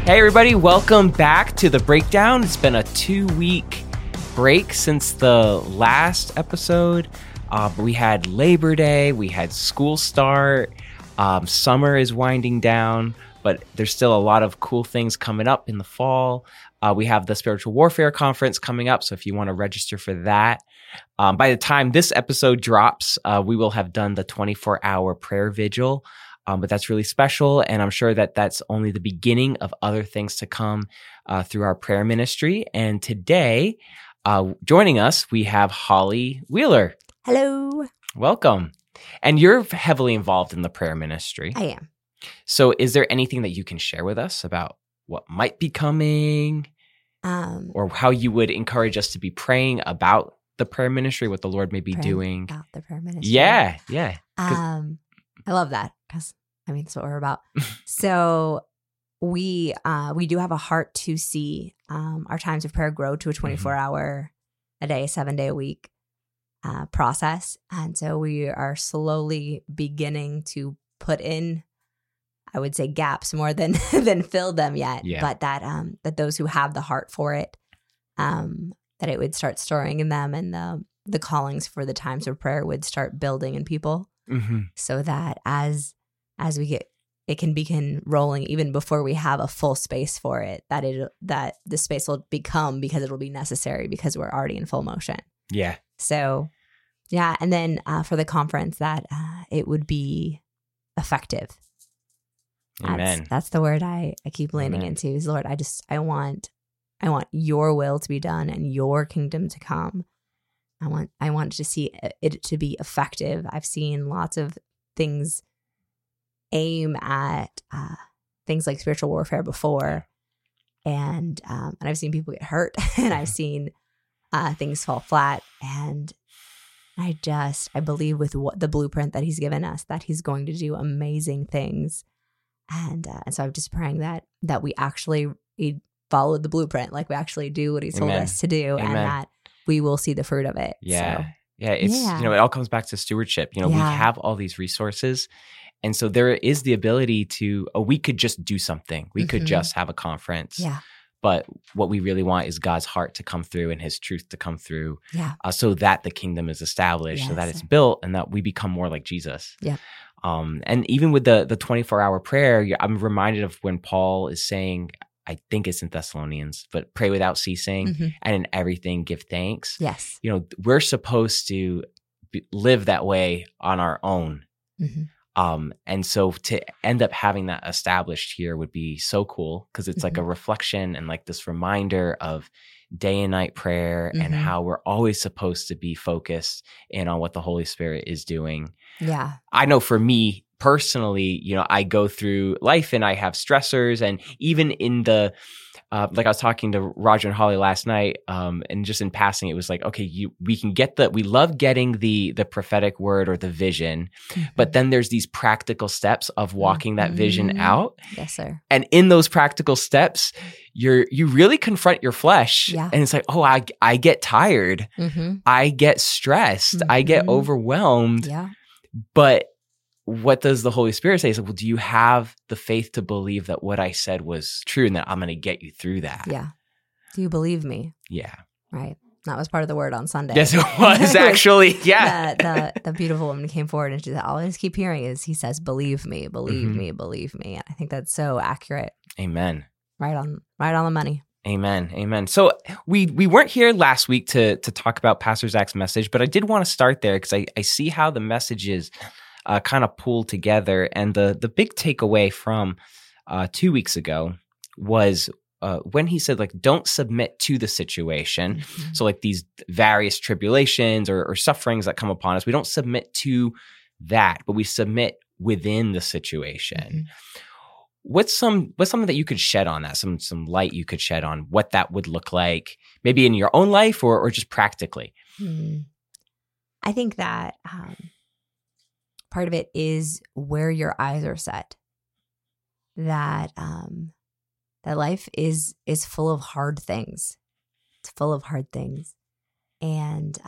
Hey everybody, welcome back to The Breakdown. It's been a 2-week break since the last episode. We had Labor Day, we had school start, summer is winding down, but there's still a lot of cool things coming up in the fall. We have the Spiritual Warfare Conference coming up, so if you want to register for that. By the time this episode drops, we will have done the 24-hour prayer vigil. But that's really special, and I'm sure that that's only the beginning of other things to come through our prayer ministry. And today, joining us, we have Holly Wheeler. Hello. Welcome. And you're heavily involved in the prayer ministry. I am. So is there anything that you can share with us about what might be coming or how you would encourage us to be praying about the prayer ministry, what the Lord may be doing? About the prayer ministry. Yeah. I love that because, that's what we're about. So we do have a heart to see our times of prayer grow to a 24-hour a day, 7-day a week process. And so we are slowly beginning to put in, I would say, gaps more than fill them yet. Yeah. But that those who have the heart for it, that it would start storing in them, and the callings for the times of prayer would start building in people. So that as it can begin rolling even before we have a full space for it, that the space will become, because it'll be necessary because we're already in full motion. Yeah. So yeah, and then for the conference, that it would be effective. Amen. That's the word I keep leaning into is, Lord, I want your will to be done and your kingdom to come. I want to see it to be effective. I've seen lots of things aim at things like spiritual warfare before, and I've seen people get hurt, and I've seen things fall flat. And I believe with what the blueprint that He's given us, that He's going to do amazing things. And so I'm just praying that we actually follow the blueprint, like we actually do what He told us to do, and that we will see the fruit of it. Yeah. So, It's, it all comes back to stewardship. We have all these resources. And so there is the ability to, we could just do something. We could just have a conference. Yeah. But what we really want is God's heart to come through and His truth to come through. Yeah. So that the kingdom is established, Yes, so that it's built, and that we become more like Jesus. Yeah. And even with the 24-hour prayer, I'm reminded of when Paul is saying, I think it's in Thessalonians, but pray without ceasing, and in everything give thanks. Yes. We're supposed to live that way on our own. And so to end up having that established here would be so cool, because it's like a reflection and like this reminder of day and night prayer and how we're always supposed to be focused in on what the Holy Spirit is doing. Yeah. I know for me personally, I go through life and I have stressors, and even in the like I was talking to Roger and Holly last night, and just in passing, it was like, okay, we love getting the prophetic word or the vision, but then there's these practical steps of walking that vision out. Yes, sir. And in those practical steps, you really confront your flesh, and it's like, oh, I get tired, I get stressed, I get overwhelmed, but what does the Holy Spirit say? He's like, well, do you have the faith to believe that what I said was true and that I'm going to get you through that? Yeah. Do you believe me? Yeah. Right. That was part of the word on Sunday. Yes, it was actually. Yeah. The beautiful woman came forward, and she said, all I just keep hearing is, He says, believe me, believe me, believe me. And I think that's so accurate. Amen. Right on the money. Amen. So we weren't here last week to talk about Pastor Zach's message, but I did want to start there because I see how the messages kind of pulled together. And the big takeaway from 2 weeks ago was when he said, like, don't submit to the situation. So like these various tribulations or sufferings that come upon us, we don't submit to that, but we submit within the situation. What's something that you could shed on that? Some light you could shed on what that would look like, maybe in your own life or just practically? I think that part of it is where your eyes are set. That that life is full of hard things. It's full of hard things, and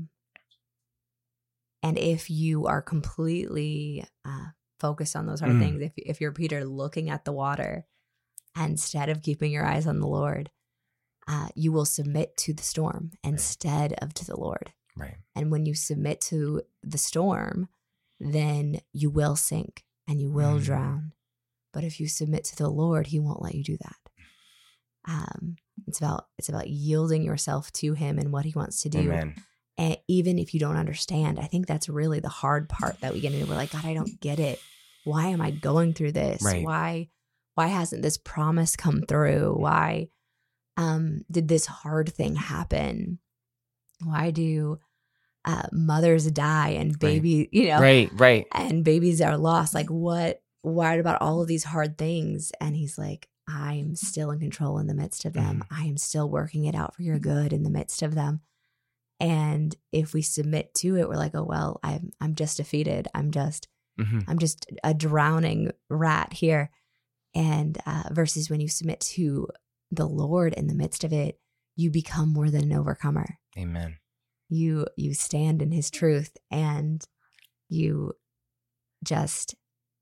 if you are completely focused on those hard things, if you're Peter looking at the water, instead of keeping your eyes on the Lord, you will submit to the storm instead of to the Lord. Right. And when you submit to the storm, then you will sink and you will drown. But if you submit to the Lord, he won't let you do that. It's about yielding yourself to him and what he wants to do. Amen. And even if you don't understand, I think that's really the hard part that we get into. We're like, God, I don't get it. Why am I going through this? Right. Why hasn't this promise come through? Why did this hard thing happen? Why do mothers die and baby, Right. and babies are lost? Like why about all of these hard things? And he's like, I'm still in control in the midst of them. I am still working it out for your good in the midst of them. And if we submit to it, we're like, oh, well, I'm just defeated. I'm just a drowning rat here. And versus when you submit to the Lord in the midst of it, you become more than an overcomer. Amen. You stand in his truth, and you just,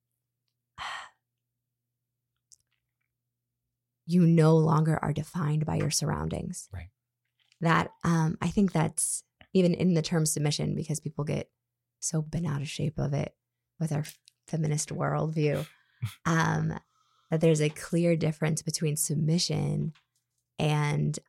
you no longer are defined by your surroundings. Right. That, I think that's even in the term submission, because people get so bent out of shape of it with our feminist worldview, that there's a clear difference between submission and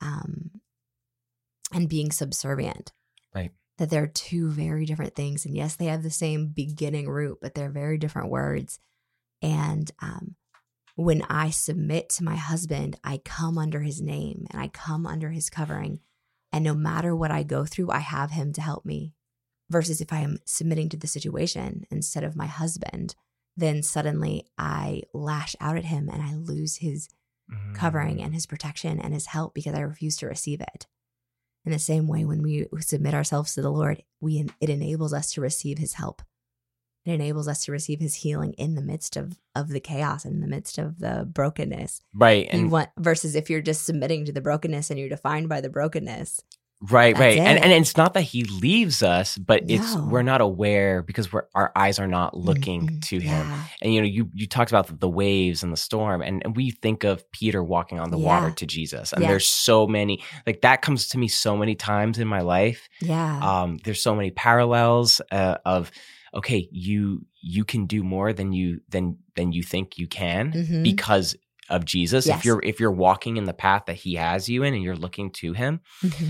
being subservient. Right. That they're two very different things. And yes, they have the same beginning root, but they're very different words. And when I submit to my husband, I come under his name and I come under his covering. And no matter what I go through, I have him to help me. Versus if I am submitting to the situation instead of my husband, then suddenly I lash out at him and I lose his covering and his protection and his help because I refuse to receive it. In the same way, when we submit ourselves to the Lord, it enables us to receive his help. It enables us to receive his healing in the midst of the chaos, in the midst of the brokenness. Right. And versus if you're just submitting to the brokenness and you're defined by the brokenness. Right. It. And it's not that he leaves us, but we're not aware because our eyes are not looking to him. Yeah. And you talked about the waves and the storm, and we think of Peter walking on the water to Jesus. And there's so many, like that comes to me so many times in my life. Yeah. There's so many parallels of, okay, you can do more than you think you can because of Jesus. Yes. If you're walking in the path that he has you in and you're looking to him.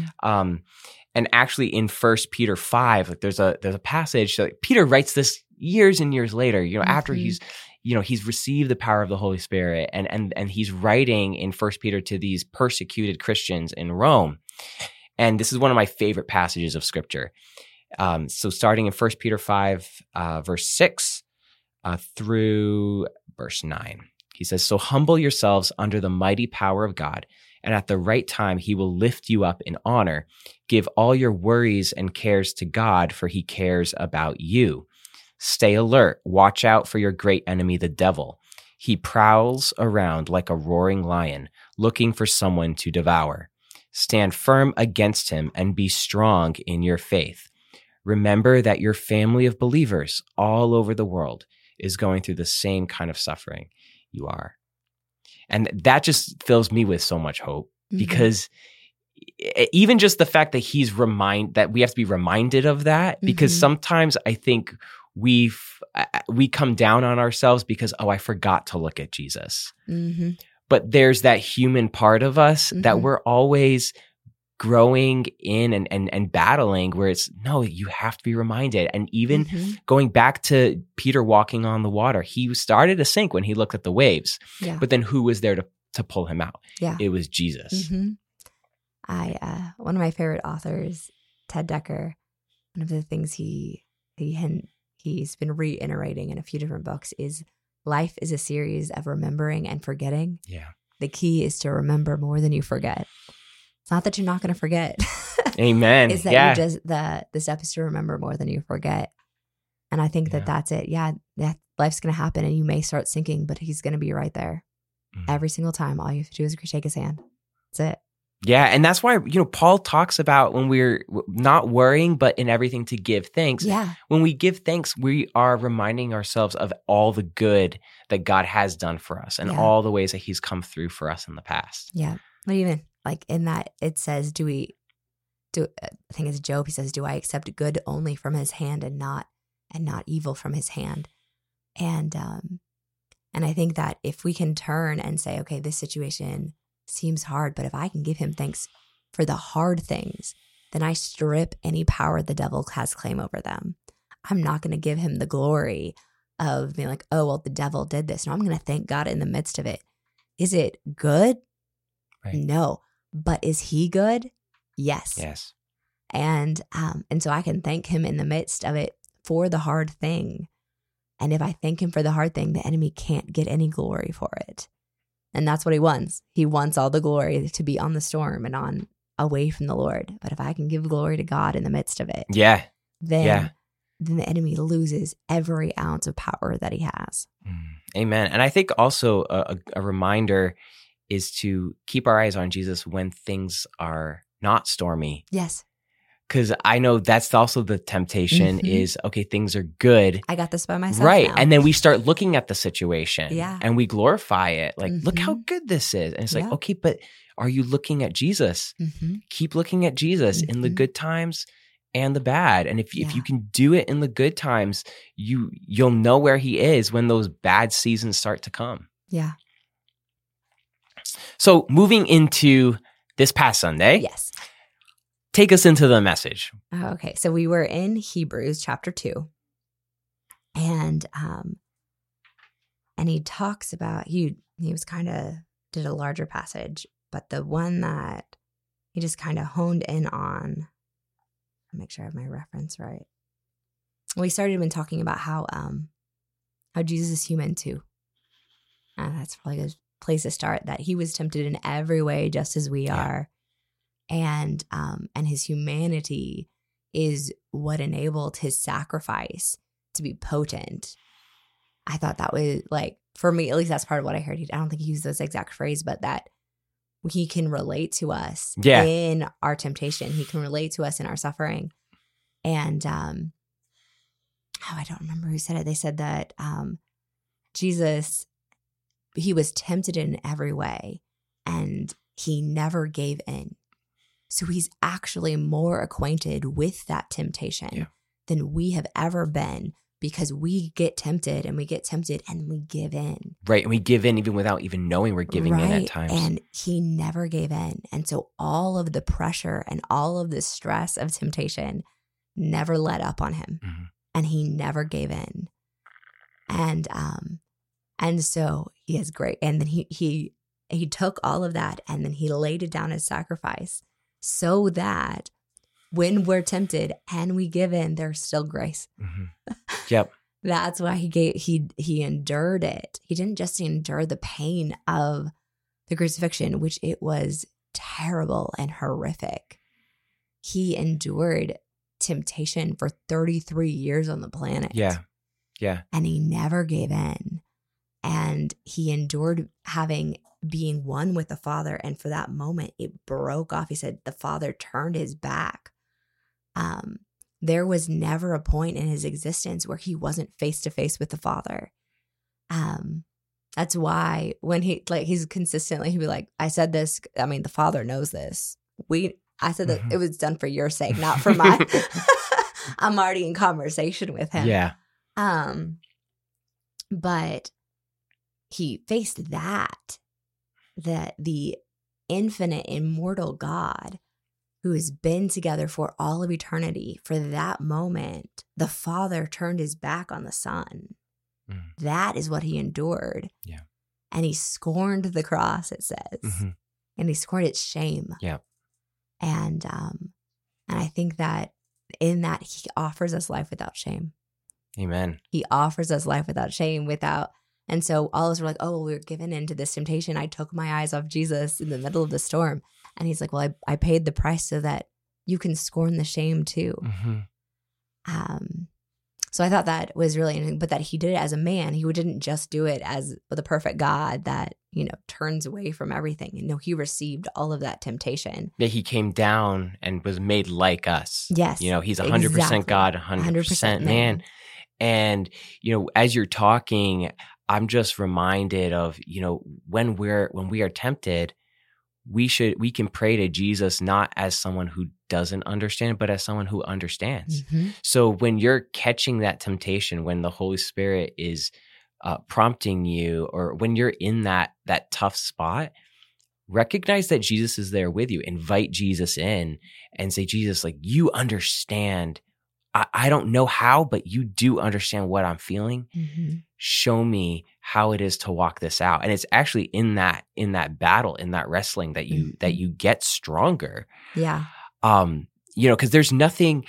And actually in 1 Peter 5, like there's a passage that Peter writes this years and years later, after he's received the power of the Holy Spirit, and he's writing in 1 Peter to these persecuted Christians in Rome. And this is one of my favorite passages of scripture. So starting in 1 Peter 5, verse 6 through verse 9. He says, "So humble yourselves under the mighty power of God, and at the right time he will lift you up in honor. Give all your worries and cares to God, for he cares about you. Stay alert. Watch out for your great enemy, the devil. He prowls around like a roaring lion, looking for someone to devour. Stand firm against him and be strong in your faith. Remember that your family of believers all over the world is going through the same kind of suffering you are." And that just fills me with so much hope, because even just the fact that that we have to be reminded of that, because sometimes I think we come down on ourselves because, I forgot to look at Jesus. But there's that human part of us that we're always growing in and battling, where it's, no, you have to be reminded. And even going back to Peter walking on the water, he started to sink when he looked at the waves. Yeah. But then who was there to pull him out? Yeah. It was Jesus. One of my favorite authors, Ted Decker, one of the things he's been reiterating in a few different books is life is a series of remembering and forgetting. Yeah. The key is to remember more than you forget. It's not that you're not going to forget. Amen. It's that you just the step is to remember more than you forget. And I think that's it. Yeah, life's going to happen and you may start sinking, but he's going to be right there every single time. All you have to do is take his hand. That's it. Yeah, and that's why, Paul talks about when we're not worrying, but in everything to give thanks. Yeah. When we give thanks, we are reminding ourselves of all the good that God has done for us and all the ways that he's come through for us in the past. Yeah. But even like in that, it says, I think it's Job, he says, do I accept good only from his hand and not evil from his hand? And I think that if we can turn and say, okay, this situation seems hard, but if I can give him thanks for the hard things, then I strip any power the devil has claim over them. I'm not going to give him the glory of being like, oh, well, the devil did this. No, I'm going to thank God in the midst of it. Is it good? Right. No. But is he good? Yes. Yes. And so I can thank him in the midst of it for the hard thing. And if I thank him for the hard thing, the enemy can't get any glory for it. And that's what he wants. He wants all the glory to be on the storm and away from the Lord. But if I can give glory to God in the midst of it, then the enemy loses every ounce of power that he has. Amen. And I think also a reminder is to keep our eyes on Jesus when things are not stormy. Yes. Because I know that's also the temptation is, okay, things are good. I got this by myself Right. now. And then we start looking at the situation and we glorify it. Like, look how good this is. And it's like, okay, but are you looking at Jesus? Keep looking at Jesus in the good times and the bad. And if you can do it in the good times, you'll know where he is when those bad seasons start to come. Yeah. So moving into this past Sunday. Yes. Take us into the message. Okay, so we were in Hebrews chapter 2, and he talks about he was kind of did a larger passage, but the one that he just kind of honed in on. I'll make sure I have my reference right. We started been talking about how Jesus is human too. That's probably a good place to start. That he was tempted in every way, just as we are. And his humanity is what enabled his sacrifice to be potent. I thought that was like, for me, at least that's part of what I heard. I don't think he used those exact phrase, but that he can relate to us in our temptation. He can relate to us in our suffering. And I don't remember who said it. They said that Jesus, he was tempted in every way and he never gave in. So he's actually more acquainted with that temptation than we have ever been, because we get tempted and we give in. Right. And we give in even without even knowing we're giving in at times. And he never gave in. And so all of the pressure and all of the stress of temptation never let up on him. And he never gave in. And so he is great. And then he took all of that and then he laid it down as sacrifice, so that when we're tempted and we give in, there's still grace. Yep. That's why he endured it. He didn't just endure the pain of the crucifixion, which it was terrible and horrific. He endured temptation for 33 years on the planet. Yeah. And he never gave in. And he endured being one with the Father. And for that moment, it broke off. He said the Father turned his back. There was never a point in his existence where he wasn't face to face with the Father. That's why when he's consistently, he'd be like, I said this. I mean, the Father knows this. I said that it was done for your sake, not for mine. I'm already in conversation with him. Yeah. But he faced that the infinite, immortal God who has been together for all of eternity, for that moment, the Father turned his back on the Son. That is what he endured. Yeah. And he scorned the cross, it says. And he scorned its shame. Yeah. And I think that in that he offers us life without shame. Amen. He offers us life without shame, and so all of us were like, oh, we were given into this temptation. I took my eyes off Jesus in the middle of the storm. And he's like, well, I paid the price so that you can scorn the shame too. So I thought that was really interesting, but that he did it as a man. He didn't just do it as the perfect God, that turns away from everything. And no, he received all of that temptation. Yeah, he came down and was made like us. Yes. He's 100% exactly. God, 100% man. And, as you're talking, I'm just reminded of, when we are tempted, we can pray to Jesus not as someone who doesn't understand, but as someone who understands. Mm-hmm. So when you're catching that temptation, when the Holy Spirit is prompting you, or when you're in that tough spot, recognize that Jesus is there with you. Invite Jesus in and say, Jesus, like, you understand. I don't know how, but you do understand what I'm feeling. Mm-hmm. Show me how it is to walk this out. And it's actually in that battle, in that wrestling that you get stronger. Yeah. Because there's nothing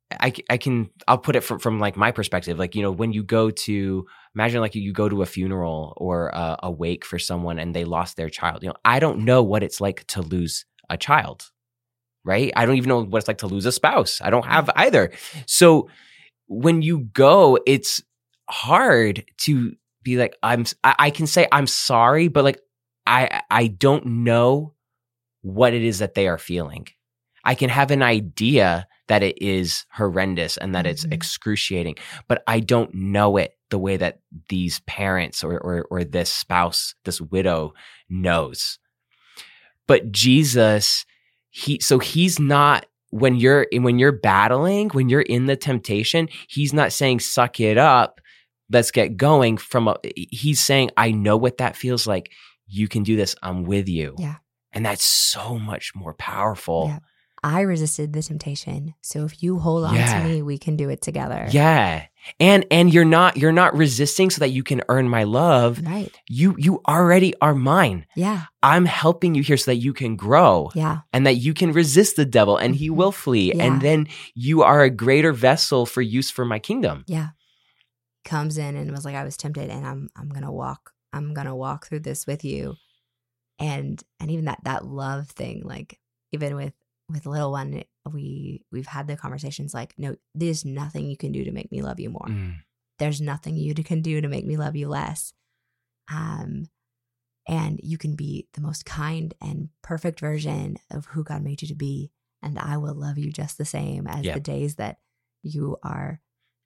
I'll put it from like my perspective. Like, when you go to, imagine like you go to a funeral or a wake for someone and they lost their child. I don't know what it's like to lose a child. Right? I don't even know what it's like to lose a spouse. I don't have either. So when you go, it's hard to be like, I can say I'm sorry, but like, I don't know what it is that they are feeling. I can have an idea that it is horrendous and that it's excruciating, but I don't know it the way that these parents or this spouse, this widow knows. But Jesus, he's not, when you're battling, when you're in the temptation, he's not saying, suck it up, let's get going. He's saying, I know what that feels like. You can do this. I'm with you. Yeah. And that's so much more powerful. Yeah. I resisted the temptation. So if you hold on to me, we can do it together. Yeah. And you're not resisting so that you can earn my love. Right. You already are mine. Yeah. I'm helping you here so that you can grow. Yeah. And that you can resist the devil and he will flee. Yeah. And then you are a greater vessel for use for my kingdom. Yeah. Comes in and was like, I was tempted and I'm gonna walk through this with you. And even that love thing, like even with little one, we've had the conversations like, no, there's nothing you can do to make me love you more. There's nothing you can do to make me love you less. And you can be the most kind and perfect version of who God made you to be. And I will love you just the same as the days that you are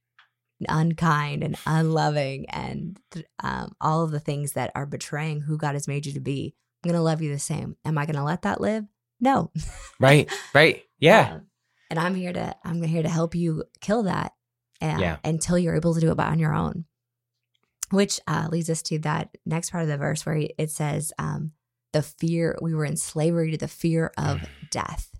unkind and unloving and all of the things that are betraying who God has made you to be. I'm going to love you the same. Am I going to let that live? No. Right. Yeah. And I'm here to help you kill that until you're able to do it on your own. Which leads us to that next part of the verse where it says, the fear, we were in slavery to the fear of death.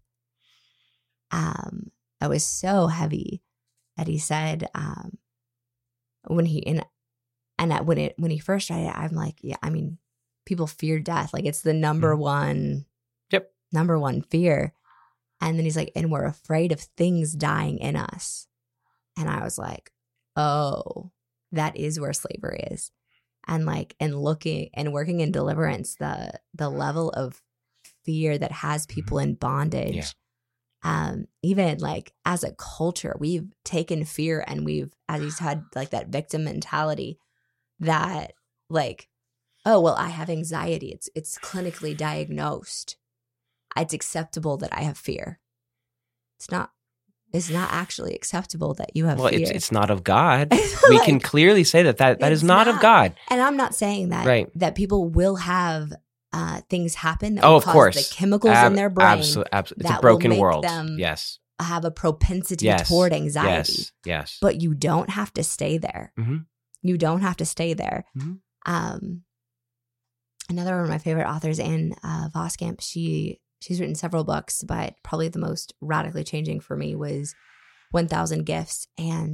That was so heavy that he said, when he first tried it, I'm like, yeah, I mean, people fear death. Like it's the number one fear. And then he's like, and we're afraid of things dying in us. And I was like, oh, that is where slavery is. And like, and looking and working in deliverance, the level of fear that has people in bondage. Even like as a culture, we've taken fear and as he's had like that victim mentality that like, oh, well, I have anxiety. It's clinically diagnosed. It's acceptable that I have fear. It's not actually acceptable that you have fear. Well, it's not of God. We can clearly say that is not of God. And I'm not saying that that people will have things happen that will cause of course. The chemicals in their brain. Absolutely. It's a broken world. Yes. Have a propensity toward anxiety. Yes. But you don't have to stay there. Mm-hmm. You don't have to stay there. Mm-hmm. Another one of my favorite authors, Anne Voskamp, she's written several books, but probably the most radically changing for me was 1,000 Gifts. And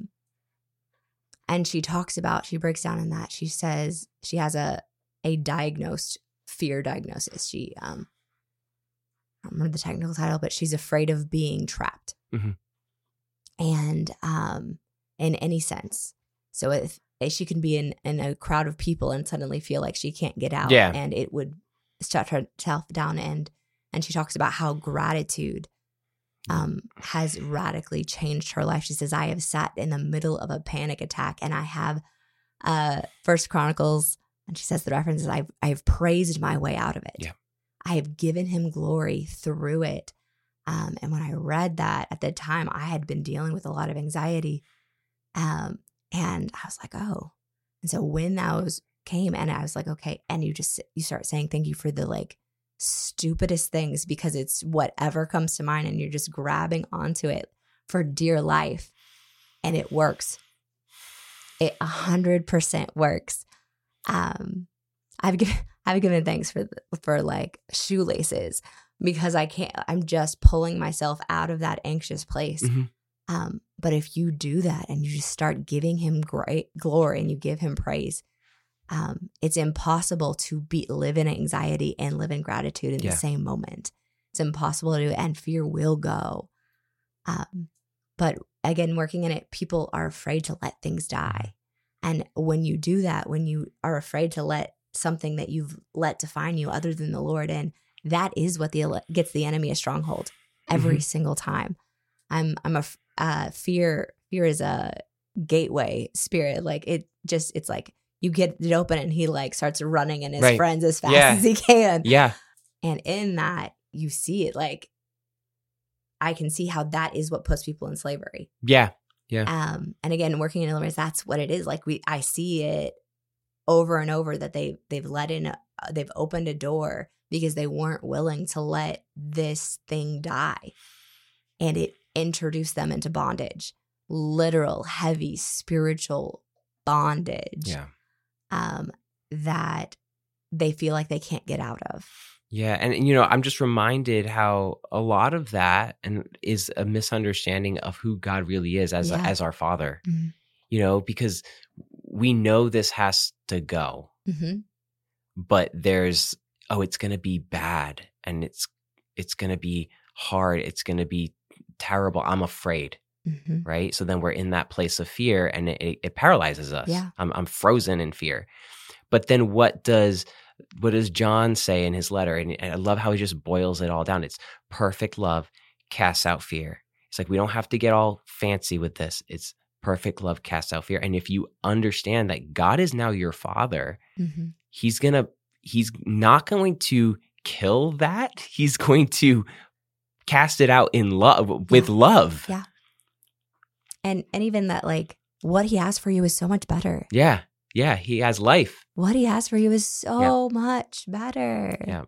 she breaks down in that. She says she has a diagnosed fear diagnosis. She, I don't remember the technical title, but she's afraid of being trapped. Mm-hmm. And in any sense. So if she can be in a crowd of people and suddenly feel like she can't get out and it would shut herself down. And she talks about how gratitude has radically changed her life. She says, I have sat in the middle of a panic attack and I have 1 Chronicles And she says the reference is, I have praised my way out of it. Yeah. I have given him glory through it. And when I read that at the time, I had been dealing with a lot of anxiety. And I was like, oh. And so when those came and I was like, okay. And you start saying, thank you for the like stupidest things, because it's whatever comes to mind and you're just grabbing onto it for dear life. And it works. It 100% works. I've given thanks for like shoelaces, because I'm just pulling myself out of that anxious place. Mm-hmm. But if you do that and you just start giving him great glory and you give him praise, it's impossible to live in anxiety and live in gratitude in the same moment. It's impossible to do it, and fear will go. But again, working in it, people are afraid to let things die. And when you do that, when you are afraid to let something that you've let define you other than the Lord in, that is what gets the enemy a stronghold every single time. Fear is a gateway spirit. Like it's like you get it open and he like starts running and his friends as fast as he can. Yeah. And in that you see it, like I can see how that is what puts people in slavery. Yeah. Yeah. And again, working in deliverance, that's what it is. Like I see it over and over that they've opened a door because they weren't willing to let this thing die. And it introduced them into bondage, literal, heavy, spiritual bondage. Yeah. That they feel like they can't get out of. Yeah. And, I'm just reminded how a lot of that is a misunderstanding of who God really is as our Father, because we know this has to go, but there's, it's going to be bad and it's going to be hard. It's going to be terrible. I'm afraid. Right. So then we're in that place of fear and it paralyzes us. Yeah. I'm frozen in fear. But then what does John say in his letter? And I love how he just boils it all down. It's perfect love casts out fear. It's like, we don't have to get all fancy with this. It's perfect love casts out fear. And if you understand that God is now your Father, he's not going to kill that. He's going to cast it out in love, with love. Yeah. And even that, like, what he has for you is so much better. Yeah. Yeah. He has life. What he has for you is so much better. Yeah.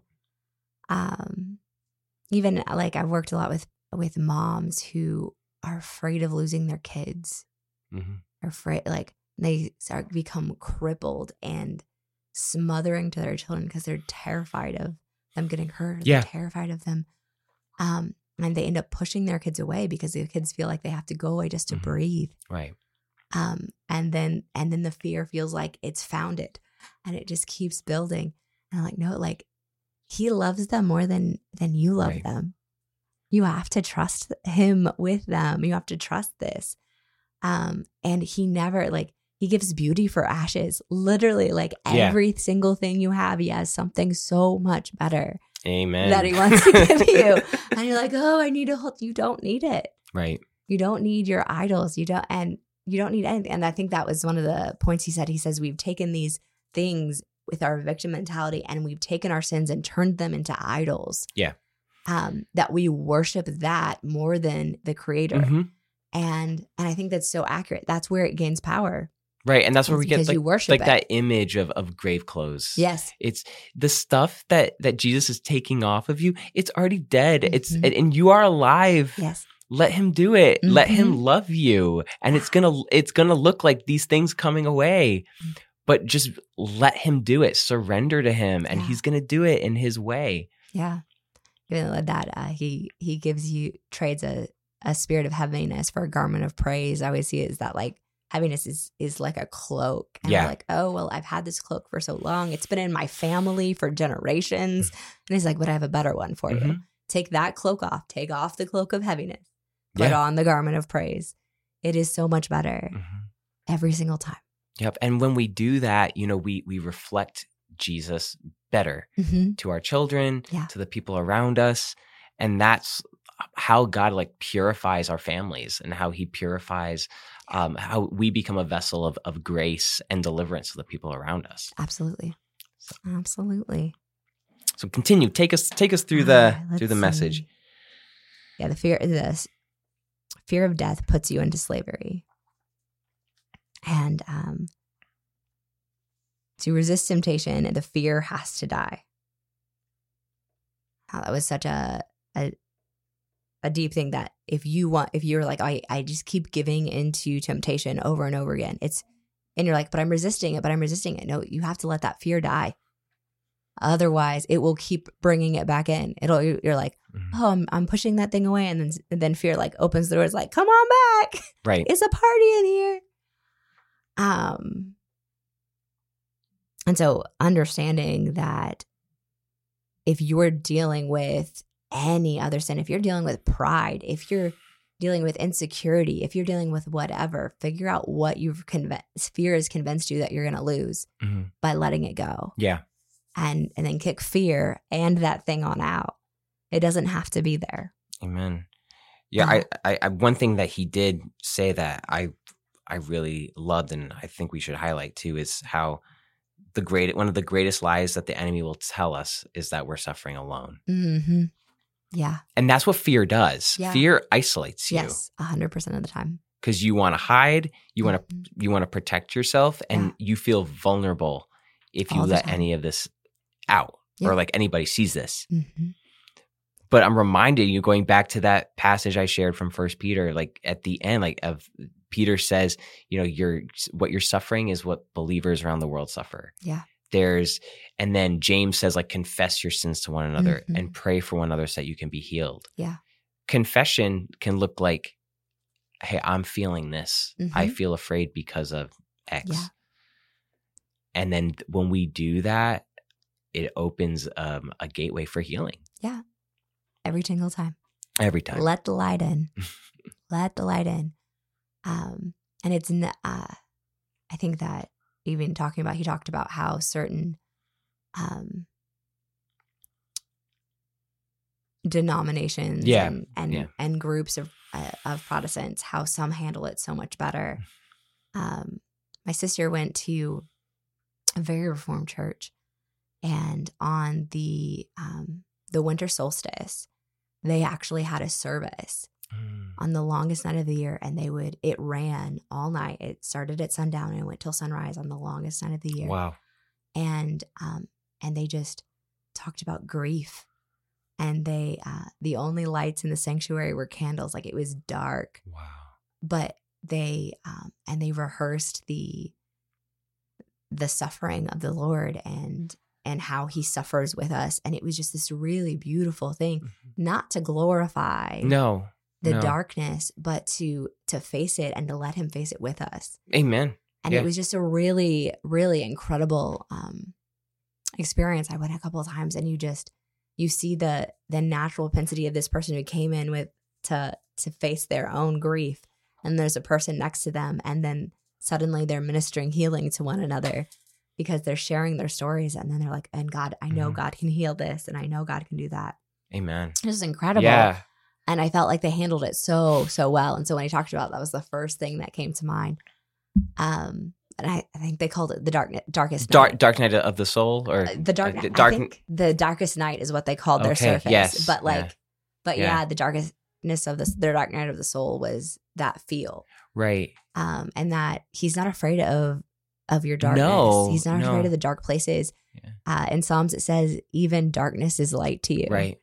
Even like I've worked a lot with moms who are afraid of losing their kids. Are afraid, like they become crippled and smothering to their children because they're terrified of them getting hurt. They're terrified of them. And they end up pushing their kids away because the kids feel like they have to go away just to breathe. Right. And then the fear feels like it's founded and it just keeps building. And I'm like, no, like he loves them more than you love them. You have to trust him with them. You have to trust this. And he never, like, he gives beauty for ashes. Literally, like every single thing you have, he has something so much better. Amen. That he wants to give you. And you're like, oh, I need a whole, you don't need it. Right. You don't need your idols. You don't need anything. And I think that was one of the points he said. He says, we've taken these things with our victim mentality and we've taken our sins and turned them into idols. Yeah. That we worship that more than the creator. And I think that's so accurate. That's where it gains power. Right. And that's where we get like it. That image of grave clothes. Yes. It's the stuff that Jesus is taking off of you. It's already dead. And you are alive. Yes. Let him do it. Let him love you. And it's going to look like these things coming away, but just let him do it. Surrender to him and he's going to do it in his way. Yeah. Even like that, he trades a spirit of heaviness for a garment of praise. I always see it as that, like, heaviness is like a cloak. And we're like, oh, well, I've had this cloak for so long. It's been in my family for generations. And he's like, but I have a better one for you. Take that cloak off. Take off the cloak of heaviness. Put on the garment of praise. It is so much better every single time. Yep. And when we do that, we reflect Jesus better to our children, to the people around us. And that's how God like purifies our families and how he purifies how we become a vessel of grace and deliverance to the people around us. Absolutely. Absolutely. So continue. Take us through the message. See. Yeah, the fear of death puts you into slavery. And to resist temptation, the fear has to die. That was such a deep thing that if you're like, I just keep giving into temptation over and over again, and you're like, but I'm resisting it. No, you have to let that fear die. Otherwise, it will keep bringing it back in. You're like, oh, I'm pushing that thing away, and then fear like opens the doors, like, come on back, right? It's a party in here. And so understanding that if you're dealing with any other sin, if you're dealing with pride, if you're dealing with insecurity, if you're dealing with whatever, figure out what fear has convinced you that you're going to lose by letting it go. Yeah. And then kick fear and that thing on out. It doesn't have to be there. Amen. Yeah, I one thing that he did say that I really loved, and I think we should highlight too, is how one of the greatest lies that the enemy will tell us is that we're suffering alone. Mm-hmm. Yeah. And that's what fear does. Yeah. Fear isolates you. Yes, 100% of the time. Because you want to hide, you want to protect yourself, and you feel vulnerable if you let any of this out or like anybody sees this. Mm-hmm. But I'm reminded you, going back to that passage I shared from 1 Peter, like at the end, like of Peter says, what you're suffering is what believers around the world suffer. Yeah. And then James says, like, confess your sins to one another and pray for one another so that you can be healed. Yeah. Confession can look like, hey, I'm feeling this. I feel afraid because of X. Yeah. And then when we do that, it opens a gateway for healing. Yeah. Every single time. Every time. Let the light in. Let the light in. And it's, I think that even he talked about how certain denominations and groups of Protestants, how some handle it so much better. My sister went to a very Reformed church, and on the winter solstice, they actually had a service on the longest night of the year, and it ran all night. It started at sundown and it went till sunrise on the longest night of the year. Wow. And they just talked about grief, and they the only lights in the sanctuary were candles. Like, it was dark. Wow. But they rehearsed the suffering of the Lord and how he suffers with us. And it was just this really beautiful thing, not to glorify the darkness, but to face it and to let him face it with us. Amen. And it was just a really, really incredible experience. I went a couple of times, and you see the natural propensity of this person who came in with to face their own grief. And there's a person next to them, and then suddenly they're ministering healing to one another because they're sharing their stories. And then they're like, and God, I know God can heal this, and I know God can do that. Amen. It was incredible. Yeah. And I felt like they handled it so, so well. And so when he talked about that, was the first thing that came to mind. And I think they called it the darkest night. Dark night of the soul, or the dark. I think the darkest night is what they called their service. Yes. But the darkness of their dark night of the soul was that feel. Right. And that he's not afraid of your darkness. No, he's not afraid of the dark places. Yeah. In Psalms it says, even darkness is light to you. Right.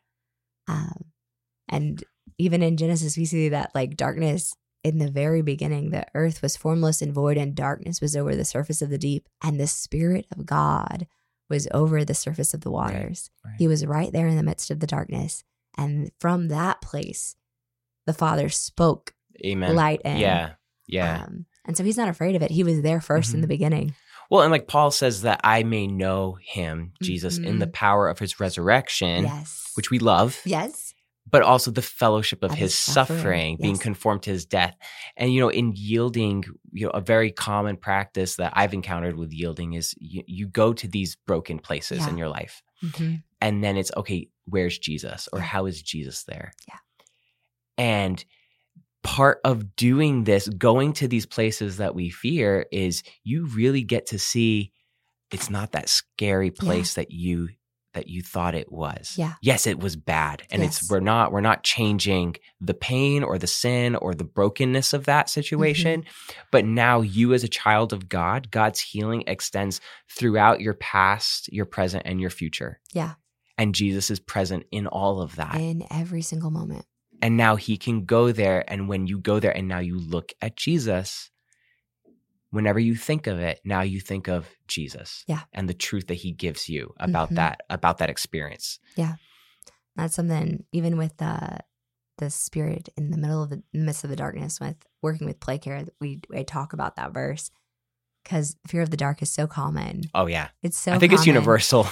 And even in Genesis, we see that, like, darkness in the very beginning, the earth was formless and void, and darkness was over the surface of the deep. And the Spirit of God was over the surface of the waters. Right. He was right there in the midst of the darkness. And from that place, the Father spoke light in. Yeah. Yeah. And so he's not afraid of it. He was there first in the beginning. Well, and like Paul says, that I may know him, Jesus, in the power of his resurrection, which we love. Yes. But also the fellowship of his suffering, being conformed to his death. And, in yielding, a very common practice that I've encountered with yielding is you go to these broken places in your life. And then it's, okay, where's Jesus? Or how is Jesus there? Yeah. And part of doing this, going to these places that we fear, is you really get to see it's not that scary place that you thought it was. Yeah. Yes, it was bad. And Yes. we're not changing the pain or the sin or the brokenness of that situation. But now you as a child of God, God's healing extends throughout your past, your present, and your future. Yeah. And Jesus is present in all of that. In every single moment. And now he can go there. And when you go there and now you look at Jesus, whenever you think of it, now you think of Jesus and the truth that he gives you about that experience. Yeah. That's something, even with the spirit in the midst of the darkness, with working with play care, I talk about that verse because fear of the dark is so common. Oh yeah. It's so I think it's universal.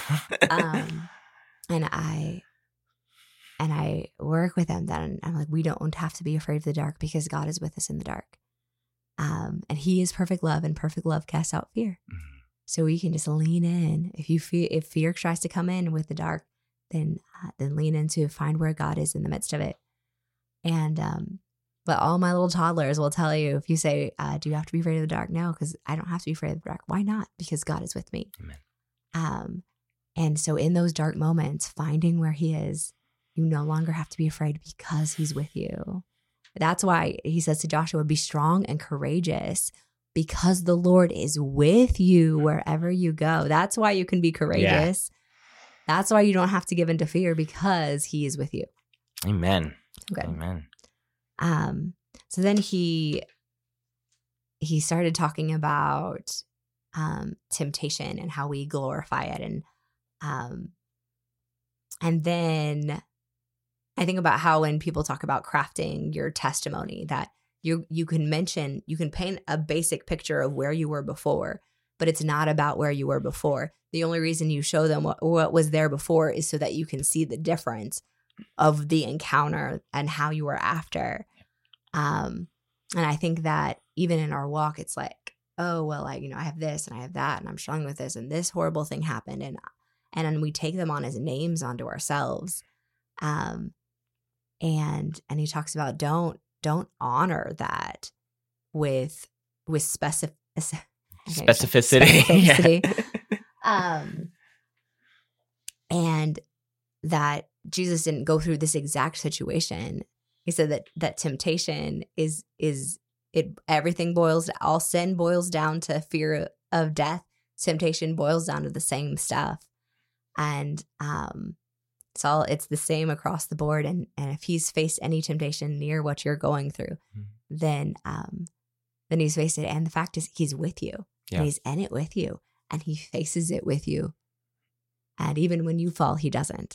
And I work with them that I'm like, we don't have to be afraid of the dark because God is with us in the dark. And he is perfect love, and perfect love casts out fear. So we can just lean in. If fear tries to come in with the dark, then lean into, find where God is in the midst of it. And, but all my little toddlers will tell you, if you say, do you have to be afraid of the dark? No, because I don't have to be afraid of the dark. Why not? Because God is with me. Amen. And so in those dark moments, finding where he is, you no longer have to be afraid because he's with you. That's why he says to Joshua, be strong and courageous because the Lord is with you wherever you go. That's why you can be courageous. Yeah. That's why you don't have to give into fear, because he is with you. Amen. Okay. Amen. So then he started talking about temptation and how we glorify it. And then I think about how when people talk about crafting your testimony, that you can paint a basic picture of where you were before, but it's not about where you were before. The only reason you show them what was there before is so that you can see the difference of the encounter and how you were after. And I think that even in our walk, it's like, oh, well, I have this and I have that and I'm struggling with this and this horrible thing happened. And then we take them on as names onto ourselves. And he talks about don't honor that with specificity. And that Jesus didn't go through this exact situation. He said that temptation is everything all sin boils down to fear of death. Temptation boils down to the same stuff. And it's the same across the board. And if he's faced any temptation near what you're going through, then he's faced it. And the fact is, he's with you. Yeah. And he's in it with you, and he faces it with you. And even when you fall, he doesn't.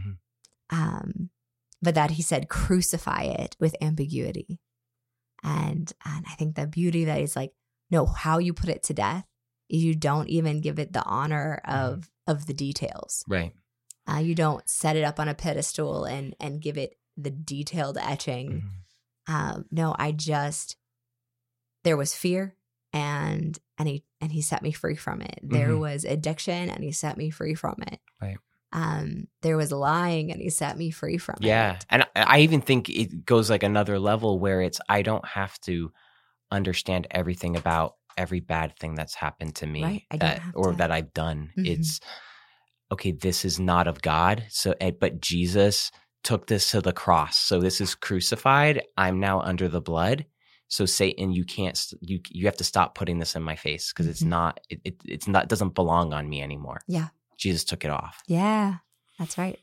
But that he said, crucify it with ambiguity. And I think the beauty that is like, no, how you put it to death, you don't even give it the honor of the details. Right. You don't set it up on a pedestal and give it the detailed etching. No, there was fear and he set me free from it. There was addiction and he set me free from it. Right. There was lying and he set me free from it. Yeah. And I even think it goes like another level where I don't have to understand everything about every bad thing that's happened to me, right. that I've done. It's okay, this is not of God. So, but Jesus took this to the cross. So this is crucified. I'm now under the blood. So Satan, you have to stop putting this in my face, because it's not, it doesn't belong on me anymore. Yeah. Jesus took it off. Yeah, that's right.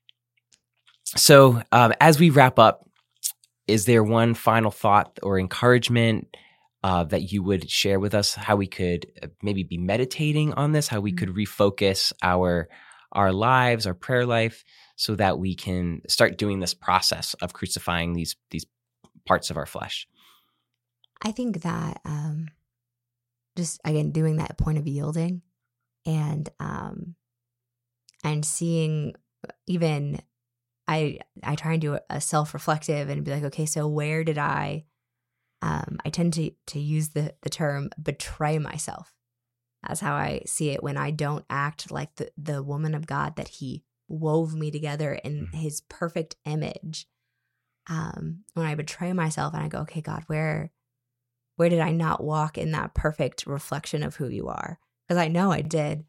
So as we wrap up, is there one final thought or encouragement that you would share with us, how we could maybe be meditating on this, how we could refocus our lives, our prayer life, so that we can start doing this process of crucifying these parts of our flesh? I think that just, again, doing that point of yielding and seeing, even I try and do a self-reflective and be like, okay, so where did I tend to use the term betray myself. That's how I see it, when I don't act like the woman of God that he wove me together in his perfect image. when I betray myself and I go, okay, God, where did I not walk in that perfect reflection of who you are? Because I know I did.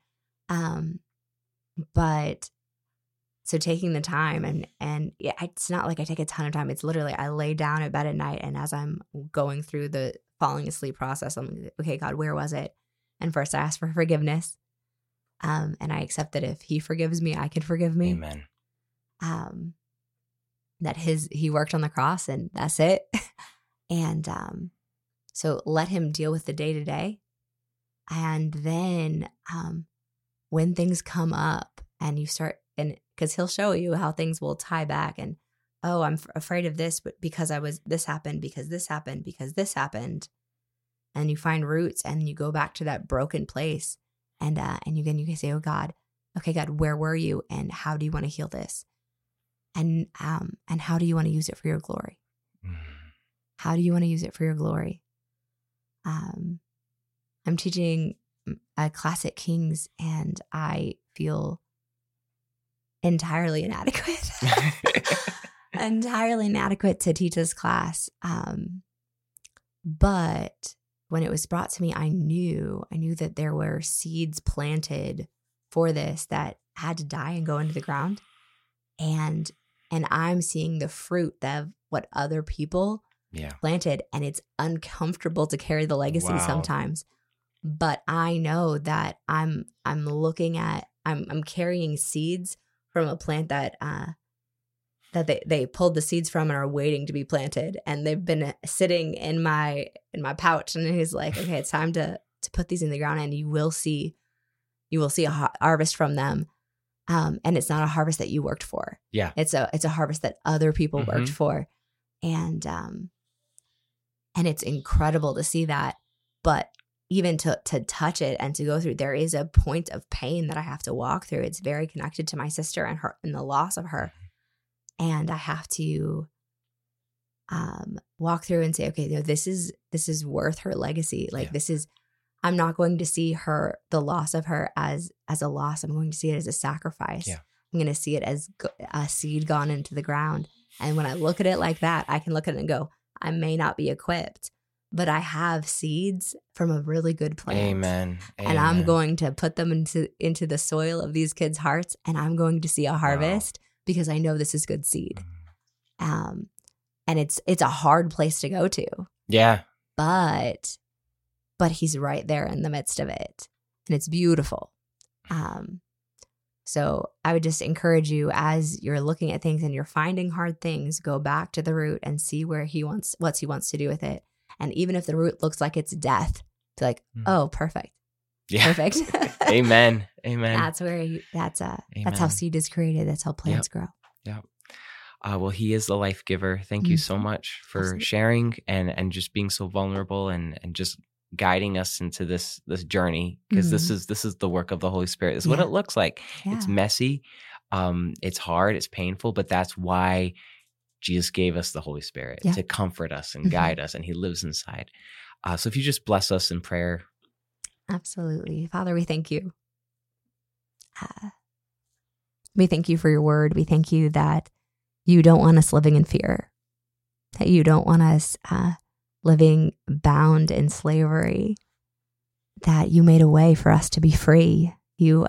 But so taking the time and it's not like I take a ton of time. It's literally, I lay down at bed at night, and as I'm going through the falling asleep process, I'm like, okay, God, where was it? And first I ask for forgiveness. And I accept that if he forgives me, I can forgive me. Amen. That he worked on the cross and that's it. And so let him deal with the day to day. And then when things come up and you start, and because he'll show you how things will tie back, and oh, I'm afraid of this, but because this happened, because this happened, because this happened. And you find roots and you go back to that broken place. And you can say, oh God, okay, God, where were you? And how do you want to heal this? And how do you want to use it for your glory? How do you want to use it for your glory? I'm teaching a class at King's, and I feel entirely inadequate. Entirely inadequate to teach this class. But when it was brought to me, I knew that there were seeds planted for this that had to die and go into the ground. And I'm seeing the fruit of what other people planted, and it's uncomfortable to carry the legacy sometimes. But I know that I'm carrying seeds from a plant that they pulled the seeds from and are waiting to be planted, and they've been sitting in my pouch. And he's like, okay, it's time to put these in the ground, and you will see a harvest from them. And it's not a harvest that you worked for. Yeah, it's a harvest that other people worked for, and it's incredible to see that. But even to touch it and to go through, there is a point of pain that I have to walk through. It's very connected to my sister and the loss of her. And I have to walk through and say, okay, no, this is worth her legacy. Like this is, I'm not going to see the loss of her as a loss. I'm going to see it as a sacrifice. Yeah. I'm going to see it as a seed gone into the ground. And when I look at it like that, I can look at it and go, I may not be equipped, but I have seeds from a really good plant. Amen. And I'm going to put them into the soil of these kids' hearts, and I'm going to see a harvest because I know this is good seed. And it's a hard place to go to. Yeah. But he's right there in the midst of it, and it's beautiful. So I would just encourage you, as you're looking at things and you're finding hard things, go back to the root and see what he wants to do with it. And even if the root looks like it's death, it's like, oh, perfect. Yeah. Perfect. Amen. Amen. That's where that's how seed is created. That's how plants grow. Yeah. Well, he is the life giver. Thank you so much for sharing and just being so vulnerable and just guiding us into this journey, because this is the work of the Holy Spirit. This is what it looks like. Yeah. It's messy. It's hard. It's painful, but that's why Jesus gave us the Holy Spirit to comfort us and guide us, and he lives inside. So if you just bless us in prayer. Absolutely. Father, we thank you. We thank you for your word. We thank you that you don't want us living in fear, that you don't want us living bound in slavery, that you made a way for us to be free. You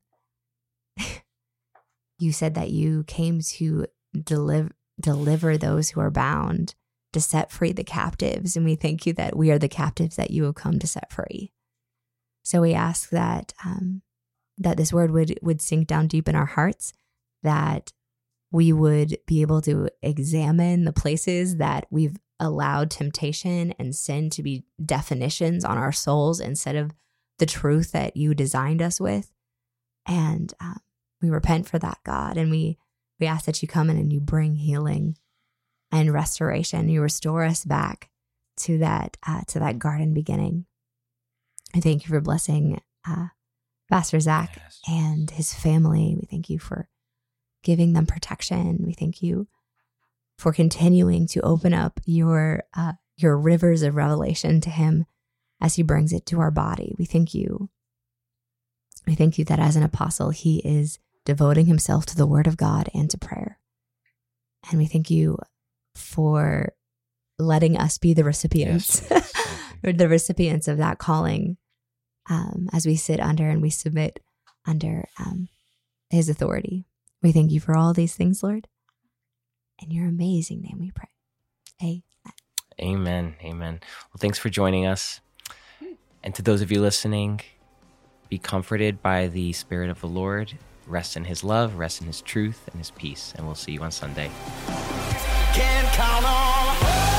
you said that you came to deliver those who are bound, to set free the captives. And we thank you that we are the captives that you have come to set free. So we ask that that this word would sink down deep in our hearts, that we would be able to examine the places that we've allowed temptation and sin to be definitions on our souls instead of the truth that you designed us with. And we repent for that, God. And we ask that you come in and you bring healing and restoration. You restore us back to that garden beginning. I thank you for blessing Pastor Zach and his family. We thank you for giving them protection. We thank you for continuing to open up your rivers of revelation to him as he brings it to our body. We thank you. We thank you that as an apostle, he is devoting himself to the word of God and to prayer. And we thank you for letting us be the recipients, Yes. or the recipients of that calling, as we sit under and we submit under his authority. We thank you for all these things, Lord. In your amazing name we pray. Amen. Amen. Well, thanks for joining us. And to those of you listening, be comforted by the Spirit of the Lord. Rest in his love, rest in his truth and his peace. And we'll see you on Sunday. Can't count on